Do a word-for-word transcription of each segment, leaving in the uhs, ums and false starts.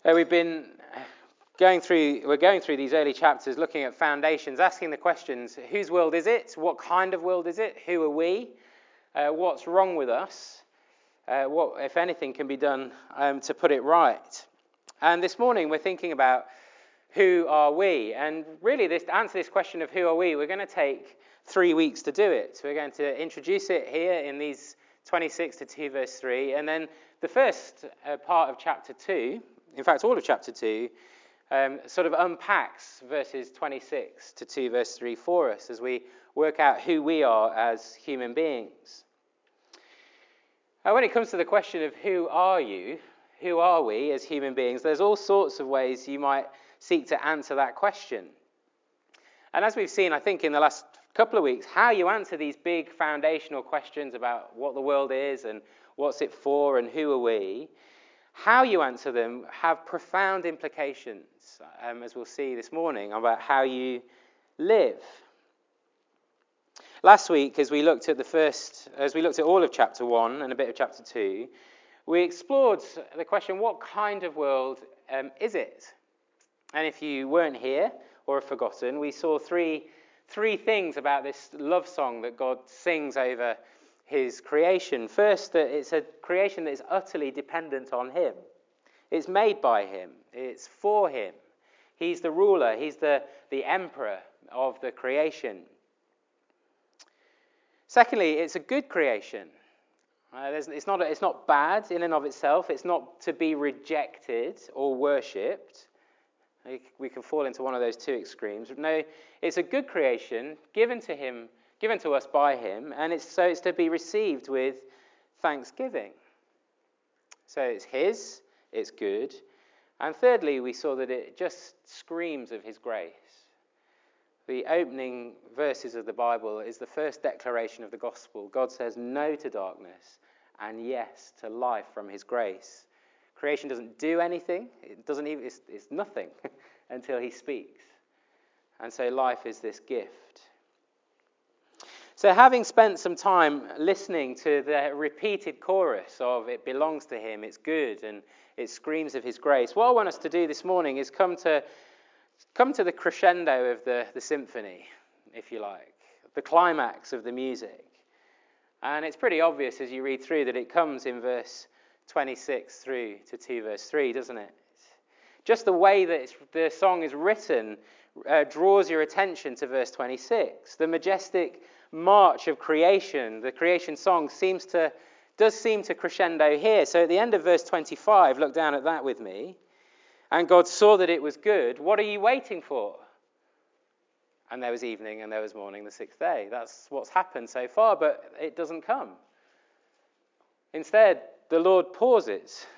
Uh, we've been going through, we're going through these early chapters looking at foundations, asking the questions, whose world is it? What kind of world is it? Who are we? Uh, what's wrong with us? Uh, what, if anything, can be done um, to put it right? And this morning we're thinking about who are we? And really, this, to answer this question of who are we, we're going to take three weeks to do it. So we're going to introduce it here in these twenty-six to two verse three, and then the first uh, part of chapter two, in fact all of chapter two, um, sort of unpacks verses twenty-six to two verse three for us as we work out who we are as human beings. Now, when it comes to the question of who are you, who are we as human beings, there's all sorts of ways you might seek to answer that question. And as we've seen, I think, in the last couple of weeks, how you answer these big foundational questions about what the world is and what's it for and who are we, how you answer them have profound implications, um, as we'll see this morning, about how you live. Last week, as we looked at the first, as we looked at all of chapter one and a bit of chapter two, we explored the question, what kind of world um, is it? And if you weren't here or have forgotten, we saw three three things about this love song that God sings over his creation. First, that it's a creation that is utterly dependent on him. It's made by him. It's for him. He's the ruler. He's the, the emperor of the creation. Secondly, it's a good creation. Uh, it's not, it's not bad in and of itself. It's not to be rejected or worshipped. We can fall into one of those two extremes. No, it's a good creation given to him, given to us by him, and it's so it's to be received with thanksgiving. So it's his, it's good. And thirdly, we saw that it just screams of his grace. The opening verses of the Bible is the first declaration of the gospel. God says no to darkness and yes to life from his grace. Creation doesn't do anything. It doesn't even. It's, it's nothing until he speaks. And so life is this gift. So having spent some time listening to the repeated chorus of it belongs to him, it's good, and it screams of his grace, what I want us to do this morning is come to come to the crescendo of the, the symphony, if you like, the climax of the music. And it's pretty obvious as you read through that it comes in verse twenty-six through to two verse three, doesn't it? Just the way that it's, the song is written uh, draws your attention to verse twenty-six. The majestic march of creation, the creation song seems to does seem to crescendo here. So at the end of verse twenty-five, look down at that with me. And God saw that it was good. What are you waiting for? And there was evening and there was morning the sixth day. That's what's happened so far, but it doesn't come. Instead, the Lord pauses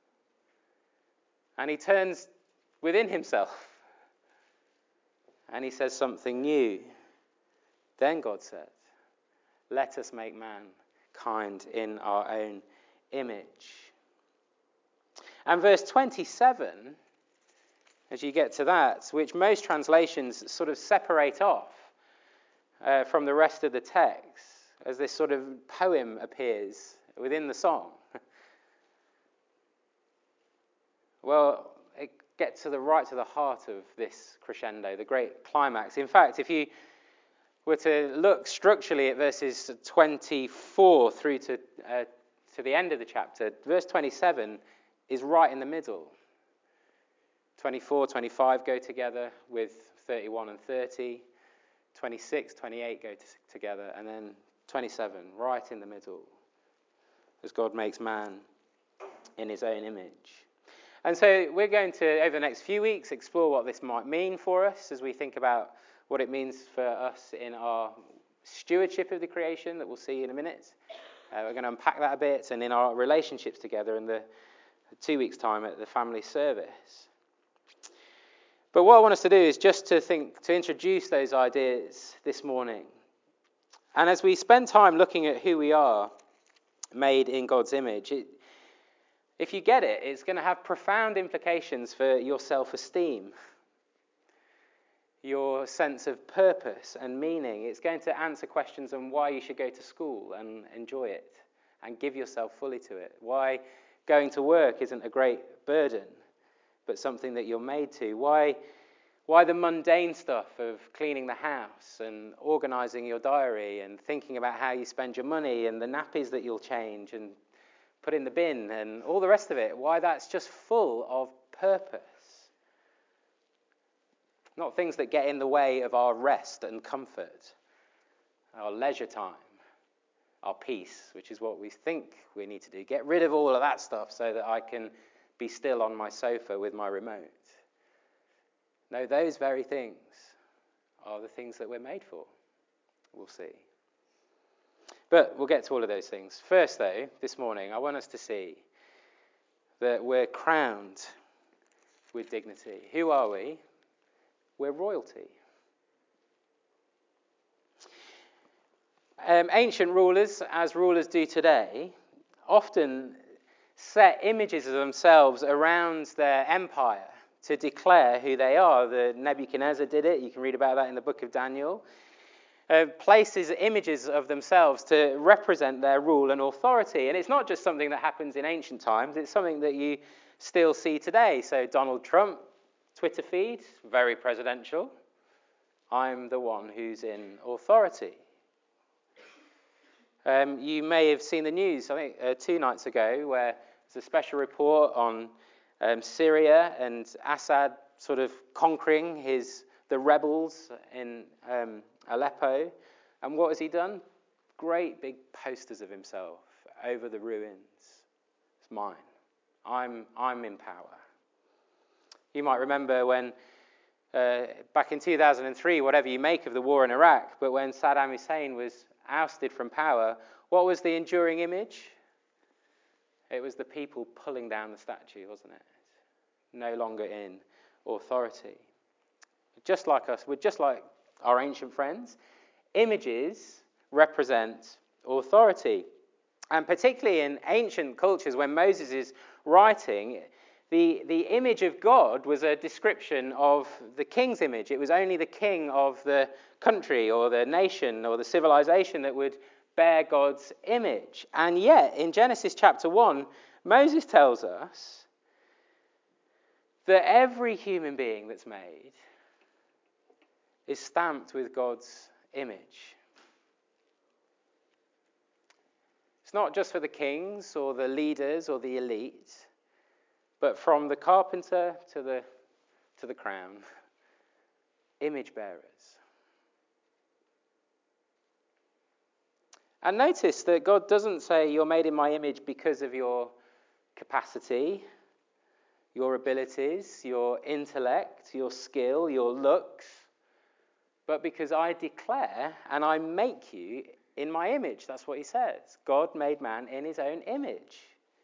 and he turns within himself and he says something new. Then God said, let us make mankind in our own image. And verse twenty-seven, as you get to that, which most translations sort of separate off uh, from the rest of the text, as this sort of poem appears within the song. Well, it gets to the right to the heart of this crescendo, the great climax. In fact, if you were to look structurally at verses twenty-four through to uh, to the end of the chapter, verse twenty-seven is right in the middle. twenty-four, twenty-five go together with thirty-one and thirty. twenty-six, twenty-eight go t- together, and then twenty-seven, right in the middle, as God makes man in his own image. And so we're going to, over the next few weeks, explore what this might mean for us as we think about what it means for us in our stewardship of the creation that we'll see in a minute. Uh, we're going to unpack that a bit, and in our relationships together in the two weeks' time at the family service. But what I want us to do is just to think, to introduce those ideas this morning. And as we spend time looking at who we are, made in God's image, it, if you get it, it's going to have profound implications for your self-esteem, your sense of purpose and meaning. It's going to answer questions on why you should go to school and enjoy it and give yourself fully to it. Why going to work isn't a great burden, but something that you're made to? Why, why the mundane stuff of cleaning the house and organising your diary and thinking about how you spend your money and the nappies that you'll change and put in the bin and all the rest of it? Why that's just full of purpose. Not things that get in the way of our rest and comfort, our leisure time, our peace, which is what we think we need to do. Get rid of all of that stuff so that I can be still on my sofa with my remote. No, those very things are the things that we're made for. We'll see. But we'll get to all of those things. First, though, this morning, I want us to see that we're crowned with dignity. Who are we? We're royalty. Um, ancient rulers, as rulers do today, often set images of themselves around their empire to declare who they are. The Nebuchadnezzar did it. You can read about that in the book of Daniel. Uh, places images of themselves to represent their rule and authority. And it's not just something that happens in ancient times. It's something that you still see today. So Donald Trump, Twitter feed, very presidential. I'm the one who's in authority. Um, you may have seen the news, I think, uh, two nights ago, where there's a special report on um, Syria and Assad sort of conquering his the rebels in um, Aleppo. And what has he done? Great big posters of himself over the ruins. It's mine. I'm I'm in power. You might remember when, uh, back in two thousand three, whatever you make of the war in Iraq, but when Saddam Hussein was ousted from power, what was the enduring image? It was the people pulling down the statue, wasn't it? No longer in authority. Just like us, we're just like our ancient friends. Images represent authority. And particularly in ancient cultures, when Moses is writing, The, the image of God was a description of the king's image. It was only the king of the country or the nation or the civilization that would bear God's image. And yet, in Genesis chapter one, Moses tells us that every human being that's made is stamped with God's image. It's not just for the kings or the leaders or the elite, but from the carpenter to the to the crown, image bearers. And notice that God doesn't say you're made in my image because of your capacity, your abilities, your intellect, your skill, your looks, but because I declare and I make you in my image. That's what he says. God made man in his own image.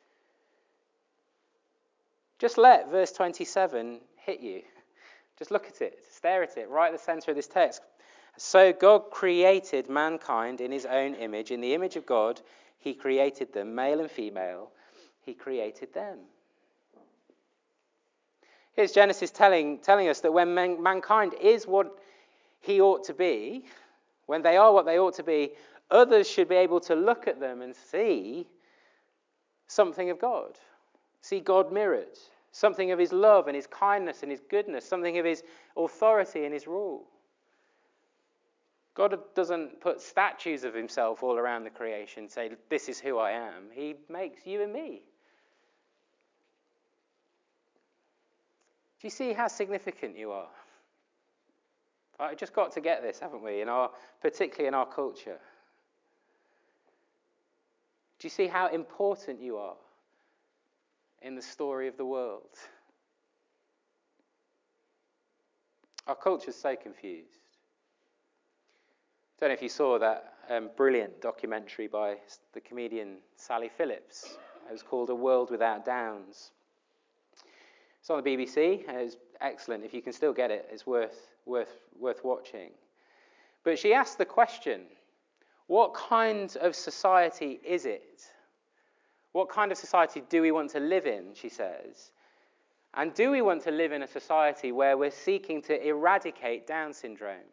Just let verse twenty-seven hit you. Just look at it, stare at it, right at the center of this text. So God created mankind in his own image. In the image of God, he created them, male and female. He created them. Here's Genesis telling, telling us that when man, mankind is what he ought to be, when they are what they ought to be, others should be able to look at them and see something of God. See God mirrored. Something of his love and his kindness and his goodness. Something of his authority and his rule. God doesn't put statues of himself all around the creation and say, this is who I am. He makes you and me. Do you see how significant you are? I've just got to get this, haven't we? In our, particularly in our culture. Do you see how important you are in the story of the world? Our culture's so confused. I don't know if you saw that um, brilliant documentary by the comedian Sally Phillips. It was called A World Without Downs. It's on the B B C. It was excellent. If you can still get it, it's worth worth worth watching. But she asked the question, what kind of society is it? What kind of society do we want to live in, she says. And do we want to live in a society where we're seeking to eradicate Down syndrome?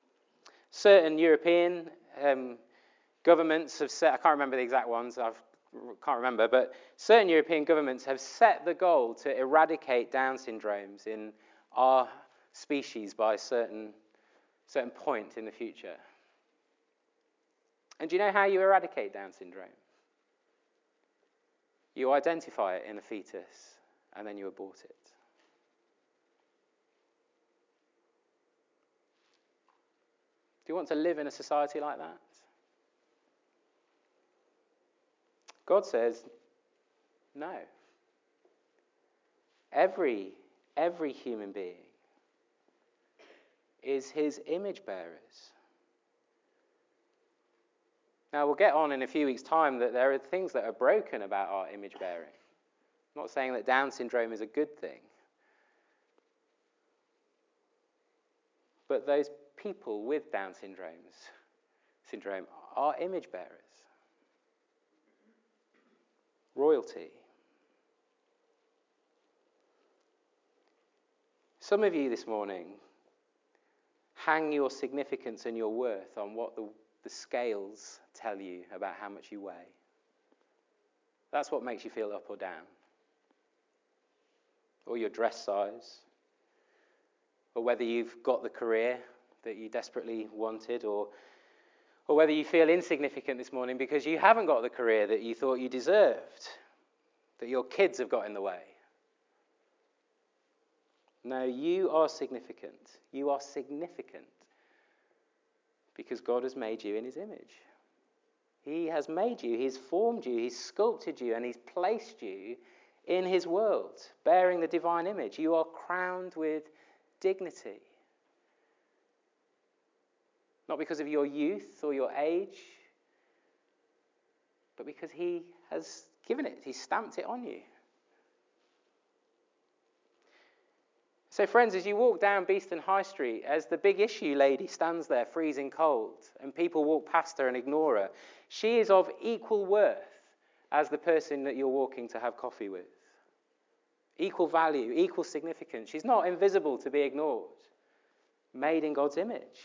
Certain European um, governments have set, I can't remember the exact ones, I've can't remember, but certain European governments have set the goal to eradicate Down syndromes in our species by a certain, certain point in the future. And do you know how you eradicate Down syndrome? You identify it in a fetus, and then you abort it. Do you want to live in a society like that? God says, no. Every, every human being is his image bearers. Now, we'll get on in a few weeks' time that there are things that are broken about our image bearing. I'm not saying that Down syndrome is a good thing. But those people with Down syndromes, syndrome are image bearers. Royalty. Some of you this morning hang your significance and your worth on what the, the scales tell you about how much you weigh. That's what makes you feel up or down. Or your dress size. Or whether you've got the career that you desperately wanted, or or whether you feel insignificant this morning because you haven't got the career that you thought you deserved, that your kids have got in the way. No, you are significant. You are significant because God has made you in his image. He has made you, he's formed you, he's sculpted you, and he's placed you in his world, bearing the divine image. You are crowned with dignity. Not because of your youth or your age, but because he has given it. He's stamped it on you. So friends, as you walk down Beeston High Street, as the big issue lady stands there freezing cold and people walk past her and ignore her, she is of equal worth as the person that you're walking to have coffee with. Equal value, equal significance. She's not invisible to be ignored. Made in God's image.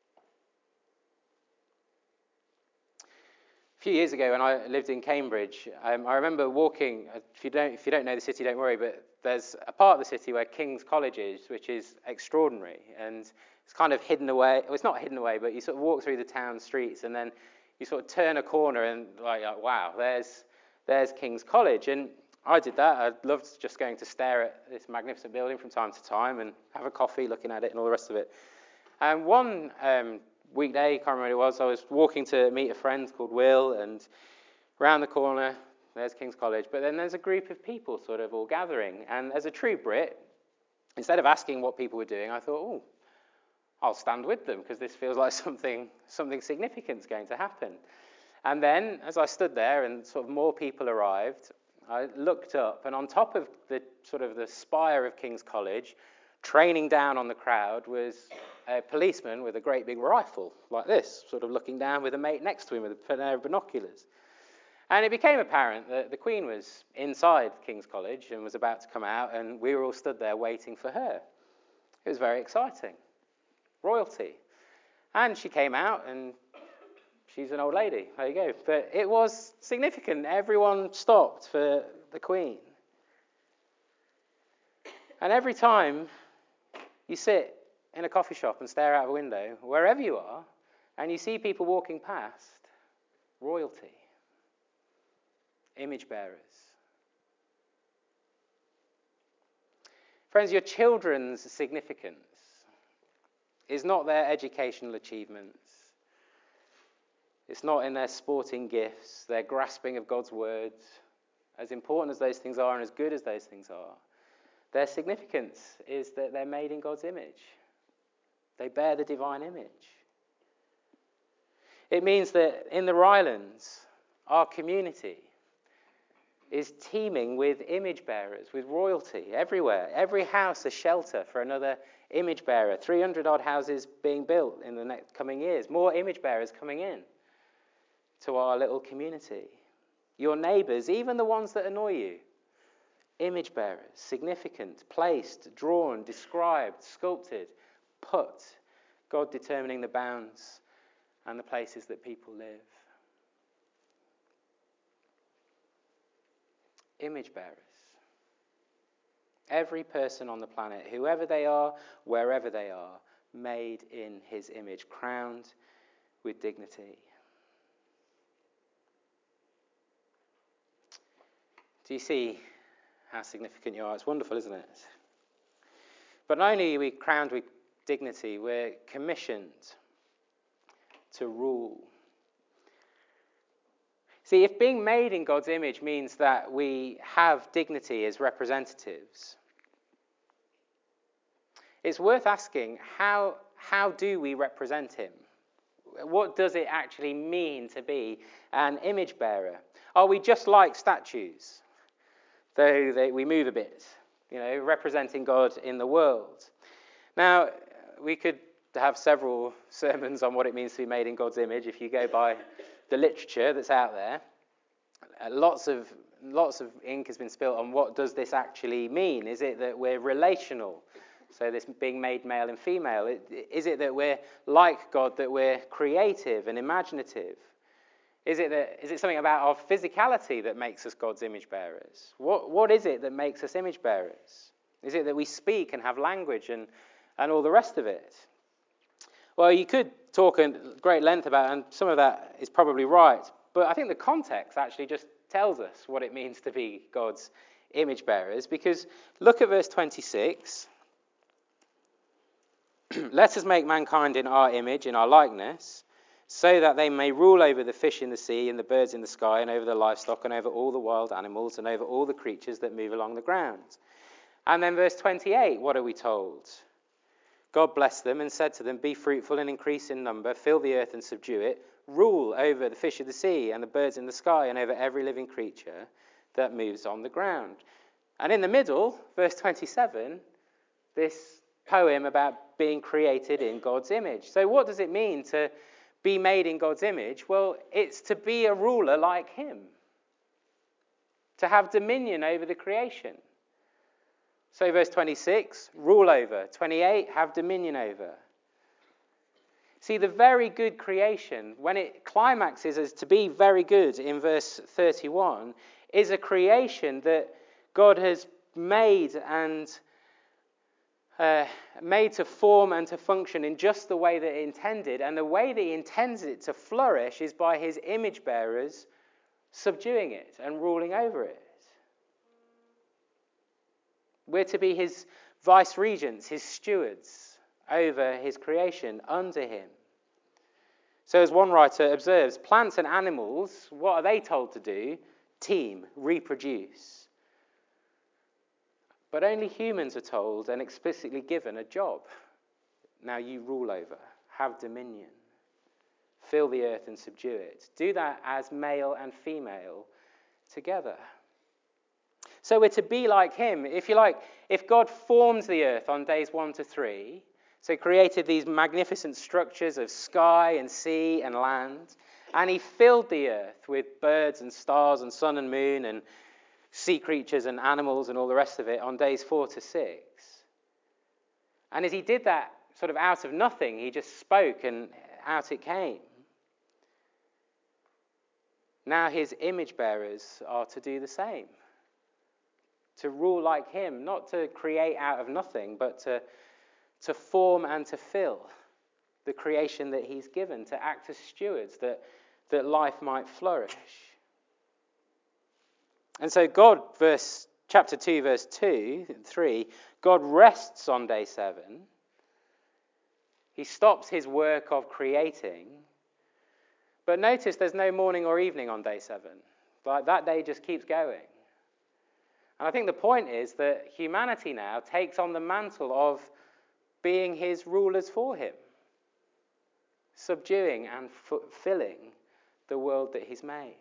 A few years ago when I lived in Cambridge, um, I remember walking, if you don't if you don't know the city, don't worry, but there's a part of the city where King's College is, which is extraordinary. And it's kind of hidden away. Well, it's not hidden away, but you sort of walk through the town streets and then you sort of turn a corner and like, wow, there's there's King's College. And I did that. I loved just going to stare at this magnificent building from time to time and have a coffee looking at it and all the rest of it. And one um, weekday, can't remember what it was, I was walking to meet a friend called Will, and around the corner, there's King's College. But then there's a group of people sort of all gathering. And as a true Brit, instead of asking what people were doing, I thought, oh, I'll stand with them because this feels like something something significant's going to happen. And then, as I stood there and sort of more people arrived, I looked up, and on top of the sort of the spire of King's College, training down on the crowd, was a policeman with a great big rifle, like this, sort of looking down with a mate next to him with a pair of binoculars. And it became apparent that the Queen was inside King's College and was about to come out, and we were all stood there waiting for her. It was very exciting. Royalty. And she came out, and she's an old lady. There you go. But it was significant. Everyone stopped for the Queen. And every time you sit in a coffee shop and stare out a window, wherever you are, and you see people walking past, royalty, image bearers. Friends, your children's significance is not their educational achievements. It's not in their sporting gifts, their grasping of God's words. As important as those things are and as good as those things are, their significance is that they're made in God's image. They bear the divine image. It means that in the Rylands, our community is teeming with image bearers, with royalty everywhere. Every house a shelter for another image bearer. three hundred odd houses being built in the next coming years. More image bearers coming in to our little community. Your neighbours, even the ones that annoy you, image bearers, significant, placed, drawn, described, sculpted, put, God determining the bounds and the places that people live. image bearers. Every person on the planet, whoever they are, wherever they are, made in his image, crowned with dignity. Do you see how significant you are? It's wonderful, isn't it? But not only are we crowned with dignity, we're commissioned to rule. See, if being made in God's image means that we have dignity as representatives, it's worth asking, how, how do we represent him? What does it actually mean to be an image bearer? Are we just like statues, though they, we move a bit, you know, representing God in the world? Now, we could have several sermons on what it means to be made in God's image if you go by the literature that's out there. Uh, lots of lots of ink has been spilt on what does this actually mean. Is it that we're relational? So this being made male and female. Is it that we're like God, that we're creative and imaginative? Is it that is it something about our physicality that makes us God's image bearers? What what is it that makes us image bearers? Is it that we speak and have language and, and all the rest of it? Well, you could talk at great length about it, and some of that is probably right. But I think the context actually just tells us what it means to be God's image bearers. Because look at verse twenty-six. Let us make mankind in our image, in our likeness, so that they may rule over the fish in the sea and the birds in the sky and over the livestock and over all the wild animals and over all the creatures that move along the ground. And then verse twenty-eight, what are we told? God blessed them and said to them, be fruitful and increase in number, fill the earth and subdue it, rule over the fish of the sea and the birds in the sky and over every living creature that moves on the ground. And in the middle, verse twenty-seven, this poem about being created in God's image. So what does it mean to be made in God's image? Well, it's to be a ruler like him, to have dominion over the creation. So verse twenty-six, rule over. twenty-eight, have dominion over. See, the very good creation, when it climaxes as to be very good in verse thirty-one, is a creation that God has made and uh, made to form and to function in just the way that it intended. And the way that he intends it to flourish is by his image bearers subduing it and ruling over it. We're to be his vice regents, his stewards over his creation, under him. So as one writer observes, plants and animals, what are they told to do? Team, reproduce. But only humans are told and explicitly given a job. Now you rule over, have dominion, fill the earth and subdue it. Do that as male and female together. So we're to be like him. If you like, if God formed the earth on days one to three, so he created these magnificent structures of sky and sea and land, and he filled the earth with birds and stars and sun and moon and sea creatures and animals and all the rest of it on days four to six. And as he did that sort of out of nothing, he just spoke and out it came. Now his image bearers are to do the same. To rule like him, not to create out of nothing, but to, to form and to fill the creation that he's given, to act as stewards, that, that life might flourish. And so God, verse chapter two, verse two and three, God rests on day seven. He stops his work of creating. But notice there's no morning or evening on day seven. Like that day just keeps going. And I think the point is that humanity now takes on the mantle of being his rulers for him, subduing and filling the world that he's made.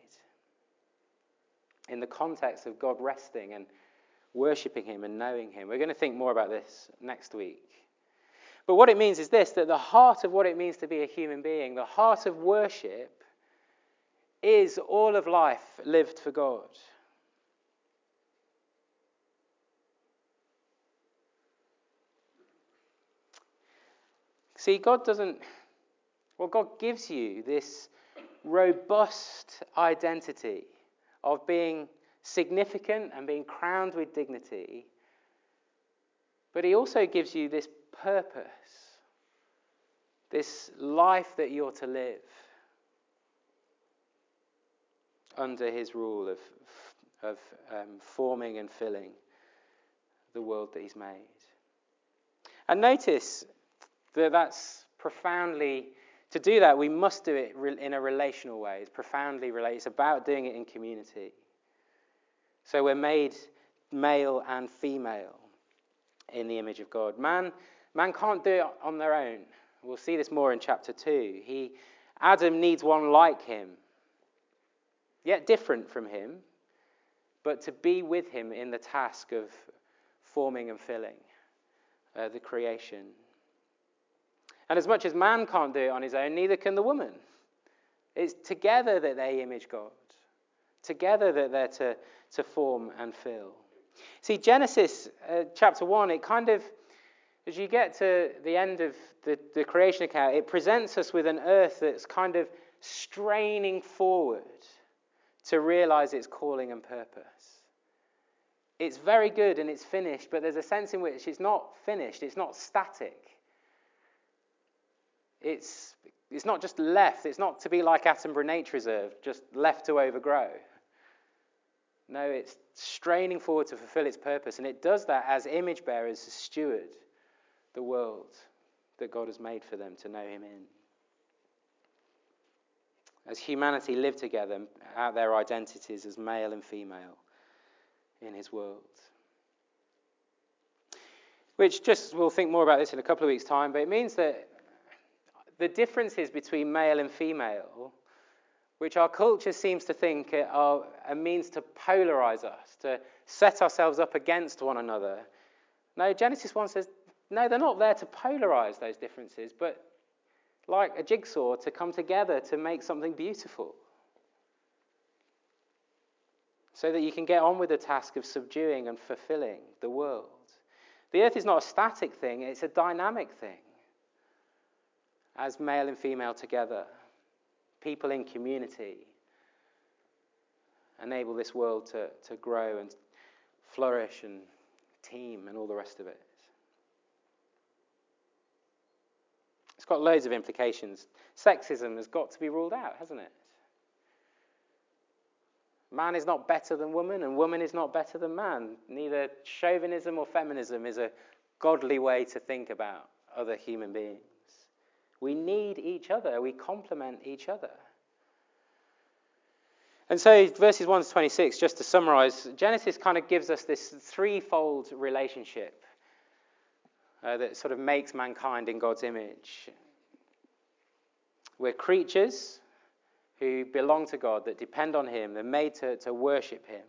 In the context of God resting and worshipping him and knowing him. We're going to think more about this next week. But what it means is this, that the heart of what it means to be a human being, the heart of worship, is all of life lived for God. See, God doesn't, well, God gives you this robust identity of being significant and being crowned with dignity. But he also gives you this purpose, this life that you're to live under his rule of, of um, forming and filling the world that he's made. And notice that that's profoundly, to do that, we must do it in a relational way. It's profoundly related. It's about doing it in community. So we're made male and female in the image of God. Man, man can't do it on their own. We'll see this more in chapter two. He, Adam needs one like him, yet different from him, but to be with him in the task of forming and filling uh, the creation. And as much as man can't do it on his own, neither can the woman. It's together that they image God. Together that they're to, to form and fill. See, Genesis uh, chapter one, it kind of, as you get to the end of the, the creation account, it presents us with an earth that's kind of straining forward to realize its calling and purpose. It's very good and it's finished, but there's a sense in which it's not finished, it's not static. It's, it's not just left, it's not to be like Attenborough Nature Reserve, just left to overgrow. No, it's straining forward to fulfill its purpose, and it does that as image bearers to steward the world that God has made for them to know him in. As humanity live together out their identities as male and female in his world. Which, just, we'll think more about this in a couple of weeks' time, but it means that the differences between male and female, which our culture seems to think are a means to polarize us, to set ourselves up against one another. No, Genesis one says, no, they're not there to polarize those differences, but like a jigsaw, to come together to make something beautiful. So that you can get on with the task of subduing and fulfilling the world. The earth is not a static thing, it's a dynamic thing. As male and female together, people in community enable this world to, to grow and flourish and team and all the rest of it. It's got loads of implications. Sexism has got to be ruled out, hasn't it? Man is not better than woman, and woman is not better than man. Neither chauvinism or feminism is a godly way to think about other human beings. We need each other. We complement each other. And so verses one to twenty-six, just to summarize, Genesis kind of gives us this threefold relationship uh, that sort of makes mankind in God's image. We're creatures who belong to God, that depend on him. They're made to, to worship him.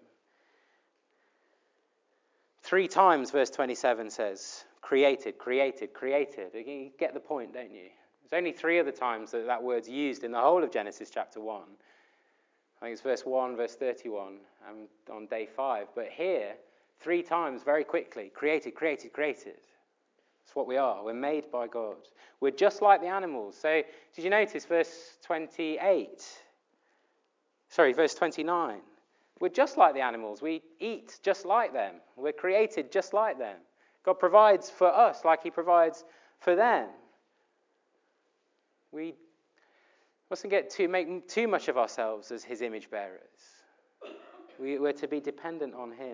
Three times, verse twenty-seven says, created, created, created. You get the point, don't you? There's only three other times that that word's used in the whole of Genesis chapter one. I think it's verse one, verse thirty-one, and on day five. But here, three times, very quickly, created, created, created. That's what we are. We're made by God. We're just like the animals. So, did you notice verse twenty-eight? Sorry, verse twenty-nine. We're just like the animals. We eat just like them. We're created just like them. God provides for us like he provides for them. We mustn't get too make too much of ourselves as his image bearers. We, we're to be dependent on him.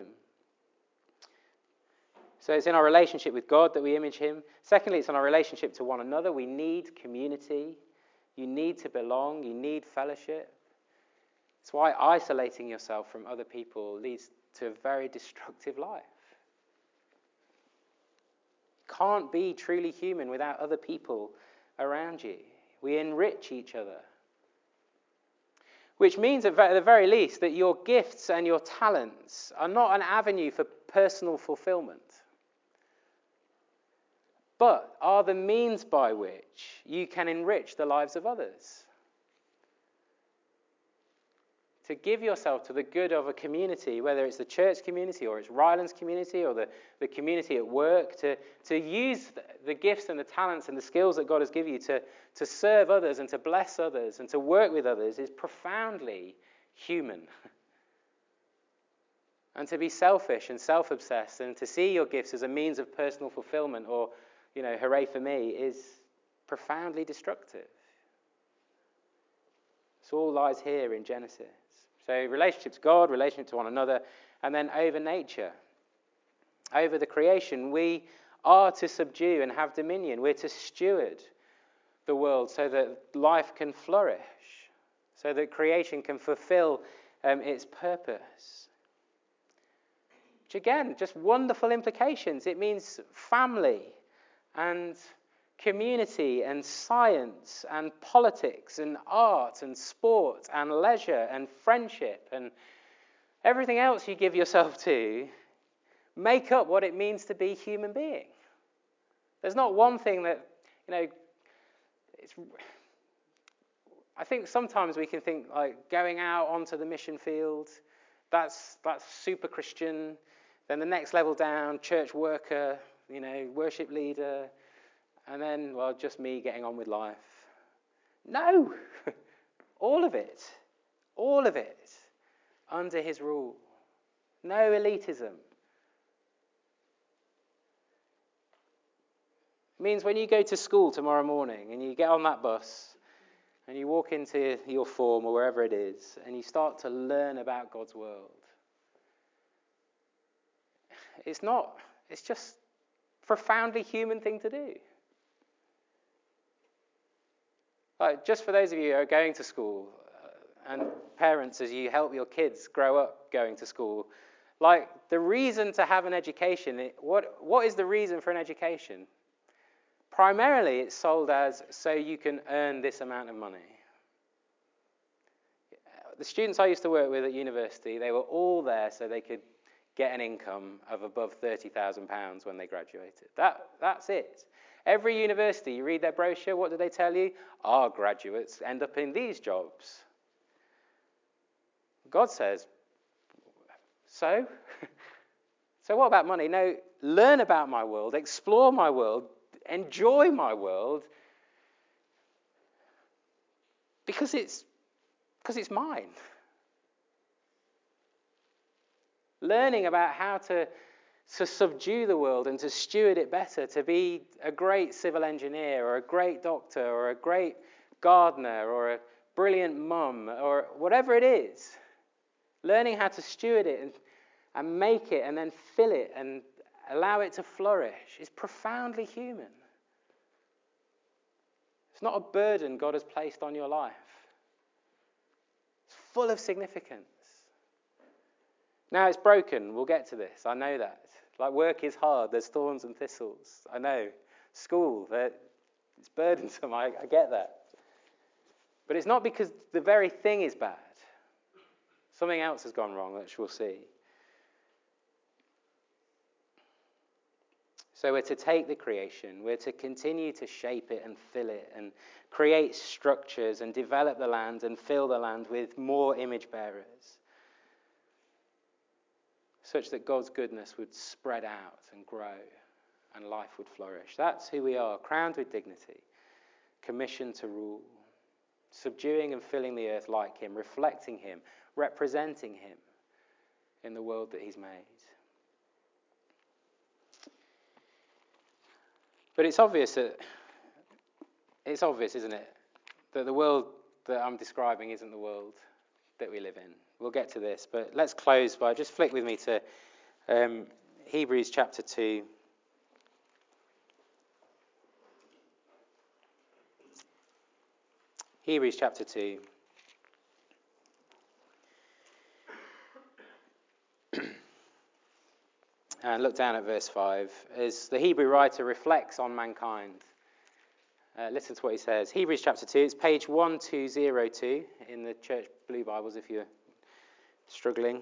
So it's in our relationship with God that we image him. Secondly, it's in our relationship to one another. We need community. You need to belong. You need fellowship. It's why isolating yourself from other people leads to a very destructive life. Can't be truly human without other people around you. We enrich each other. Which means, at the very least, that your gifts and your talents are not an avenue for personal fulfillment, but are the means by which you can enrich the lives of others. To give yourself to the good of a community, whether it's the church community or it's Ryland's community or the, the community at work, to, to use the gifts and the talents and the skills that God has given you to, to serve others and to bless others and to work with others is profoundly human. And to be selfish and self-obsessed and to see your gifts as a means of personal fulfillment or, you know, hooray for me is profoundly destructive. This all lies here in Genesis. So relationship to God, relationship to one another, and then over nature. Over the creation, we are to subdue and have dominion. We're to steward the world so that life can flourish, so that creation can fulfill um, its purpose. Which again, just wonderful implications. It means family and community and science and politics and art and sport and leisure and friendship and everything else you give yourself to make up what it means to be a human being. There's not one thing that, you know, it's, I think sometimes we can think like going out onto the mission field, that's that's super Christian. Then the next level down, church worker, you know, worship leader, and then, well, just me getting on with life. No! All of it. All of it. Under his rule. No elitism. It means when you go to school tomorrow morning and you get on that bus and you walk into your form or wherever it is and you start to learn about God's world. It's not, it's just a profoundly human thing to do. Like, just for those of you who are going to school, uh, and parents, as you help your kids grow up going to school, like, the reason to have an education, it, what what is the reason for an education? Primarily, it's sold as so you can earn this amount of money. The students I used to work with at university, they were all there so they could get an income of above thirty thousand pounds when they graduated. That That's it. Every university, you read their brochure, what do they tell you? Our graduates end up in these jobs. God says, so? So what about money? No, learn about my world, explore my world, enjoy my world, because it's, because it's mine. Learning about how to to subdue the world and to steward it better, to be a great civil engineer or a great doctor or a great gardener or a brilliant mum or whatever it is. Learning how to steward it and, and make it and then fill it and allow it to flourish is profoundly human. It's not a burden God has placed on your life. It's full of significance. Now it's broken. We'll get to this. I know that. Like, work is hard. There's thorns and thistles. I know. School, it's burdensome. I, I get that. But it's not because the very thing is bad. Something else has gone wrong, which we'll see. So we're to take the creation. We're to continue to shape it and fill it and create structures and develop the land and fill the land with more image bearers, such that God's goodness would spread out and grow and life would flourish. That's who we are, crowned with dignity, commissioned to rule, subduing and filling the earth like him, reflecting him, representing him in the world that he's made. But it's obvious that, it's obvious, isn't it, that the world that I'm describing isn't the world that we live in. We'll get to this, but let's close by, just flick with me to um, Hebrews chapter two. Hebrews chapter two. And look down at verse five. As the Hebrew writer reflects on mankind, uh, listen to what he says. Hebrews chapter two, it's page one two zero two in the Church Blue Bibles if you're struggling.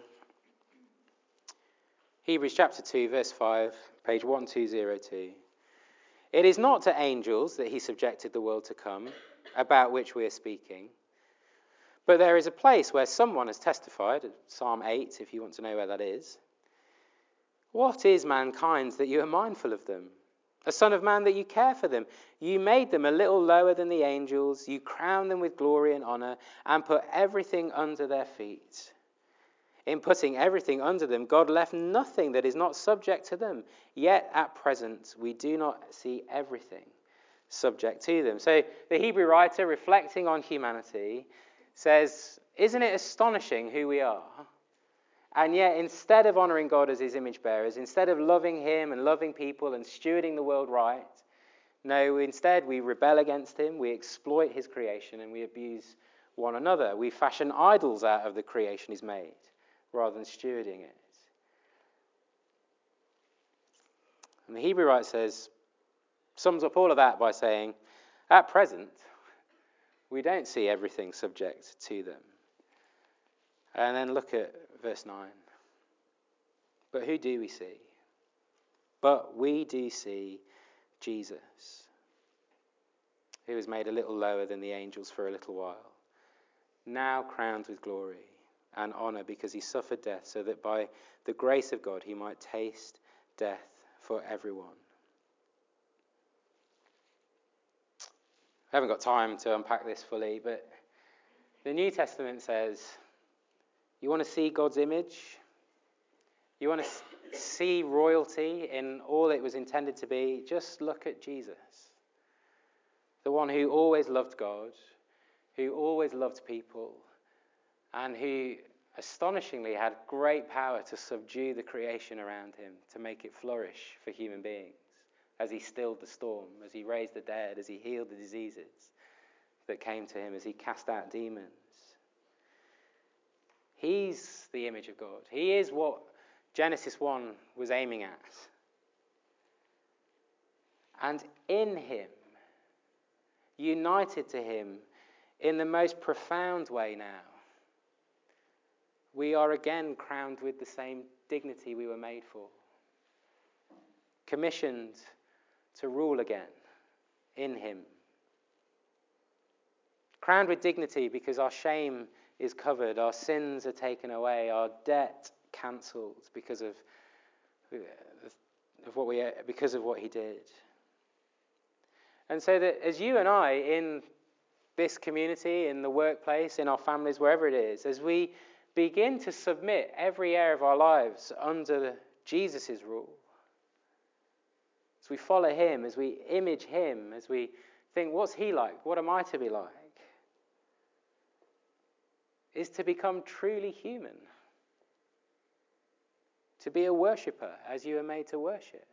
Hebrews chapter two, verse five, page one two zero two. It is not to angels that he subjected the world to come, about which we are speaking. But there is a place where someone has testified, Psalm eight, if you want to know where that is. What is mankind that you are mindful of them? A son of man that you care for them? You made them a little lower than the angels. You crowned them with glory and honor and put everything under their feet. In putting everything under them, God left nothing that is not subject to them. Yet at present, we do not see everything subject to them. So the Hebrew writer, reflecting on humanity, says, isn't it astonishing who we are? And yet, instead of honouring God as his image bearers, instead of loving him and loving people and stewarding the world right, no, instead we rebel against him, we exploit his creation, and we abuse one another. We fashion idols out of the creation he's made, rather than stewarding it. And the Hebrew writer says, sums up all of that by saying, at present, we don't see everything subject to them. And then look at verse nine. But who do we see? But we do see Jesus, who was made a little lower than the angels for a little while, now crowned with glory and honour because he suffered death, so that by the grace of God he might taste death for everyone. I haven't got time to unpack this fully, but the New Testament says, you want to see God's image? You want to see royalty in all it was intended to be? Just look at Jesus, the one who always loved God, who always loved people, and who astonishingly had great power to subdue the creation around him, to make it flourish for human beings, as he stilled the storm, as he raised the dead, as he healed the diseases that came to him, as he cast out demons. He's the image of God. He is what Genesis one was aiming at. And in him, united to him in the most profound way now, we are again crowned with the same dignity we were made for. Commissioned to rule again in him. Crowned with dignity because our shame is covered, our sins are taken away, our debt cancelled because of, of what we because of what he did. And so that as you and I, in this community, in the workplace, in our families, wherever it is, as we begin to submit every area of our lives under Jesus' rule, as we follow him, as we image him, as we think, what's he like? What am I to be like? Is to become truly human. To be a worshipper as you are made to worship.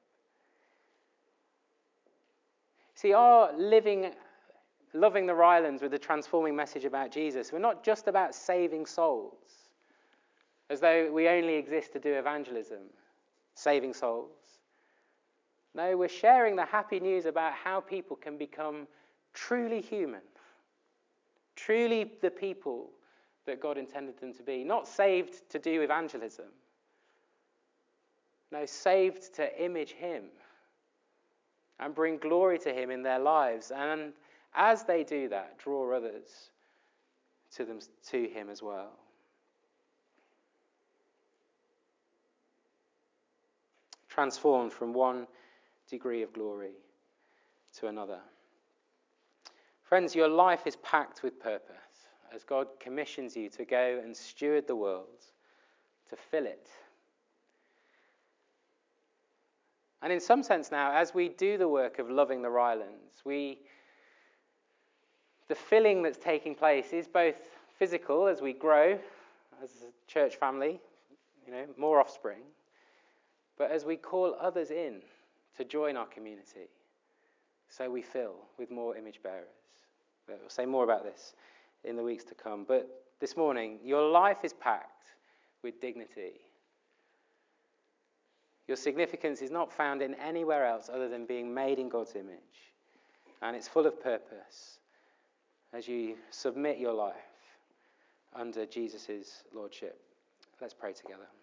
See, our living, loving the Rylands with the transforming message about Jesus, we're not just about saving souls, as though we only exist to do evangelism, saving souls. No, we're sharing the happy news about how people can become truly human, truly the people that God intended them to be. Not saved to do evangelism. No, saved to image him and bring glory to him in their lives. And as they do that, draw others to them, to him as well. Transformed from one degree of glory to another. Friends, your life is packed with purpose as God commissions you to go and steward the world, to fill it. And in some sense now, as we do the work of loving the Rylands, we, the filling that's taking place is both physical as we grow as a church family, you know, more offspring, but as we call others in to join our community, so we fill with more image bearers. We'll say more about this in the weeks to come. But this morning, your life is packed with dignity. Your significance is not found in anywhere else other than being made in God's image. And it's full of purpose as you submit your life under Jesus' lordship. Let's pray together.